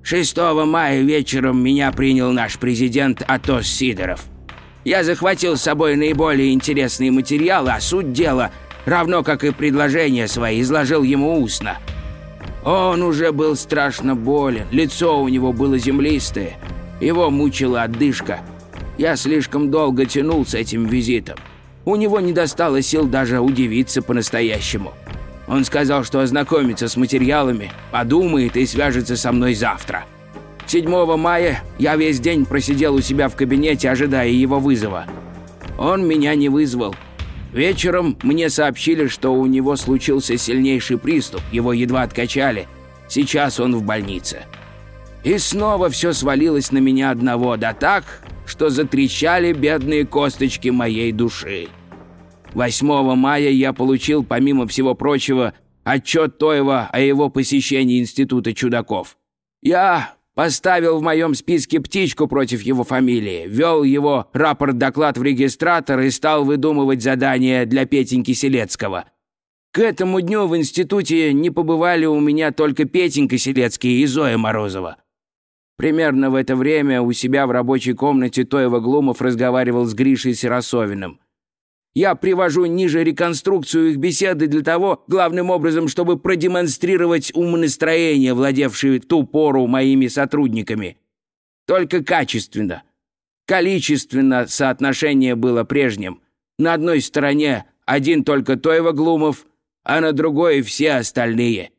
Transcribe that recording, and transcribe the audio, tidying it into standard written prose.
6 мая вечером меня принял наш президент Атос Сидоров. Я захватил с собой наиболее интересные материалы, а суть дела, равно как и предложения свои, изложил ему устно. Он уже был страшно болен, лицо у него было землистое, его мучила одышка. Я слишком долго тянул с этим визитом. У него не достало сил даже удивиться по-настоящему. Он сказал, что ознакомится с материалами, подумает и свяжется со мной завтра. 7 мая я весь день просидел у себя в кабинете, ожидая его вызова. Он меня не вызвал. Вечером мне сообщили, что у него случился сильнейший приступ, его едва откачали. Сейчас он в больнице. И снова все свалилось на меня одного, да так, что затрещали бедные косточки моей души. 8 мая я получил, помимо всего прочего, отчет Тоева о его посещении Института чудаков. Я поставил в моем списке птичку против его фамилии, ввел его рапорт-доклад в регистратор и стал выдумывать задания для Петеньки Селецкого. К этому дню в институте не побывали у меня только Петенька Селецкий и Зоя Морозова. Примерно в это время у себя в рабочей комнате Тоева-Глумов разговаривал с Гришей Сиросовиным. Я привожу ниже реконструкцию их беседы для того, главным образом, чтобы продемонстрировать умонастроение, владевшее в ту пору моими сотрудниками. Только качественно. Количественно соотношение было прежним. На одной стороне один только Тоева-Глумов, а на другой все остальные.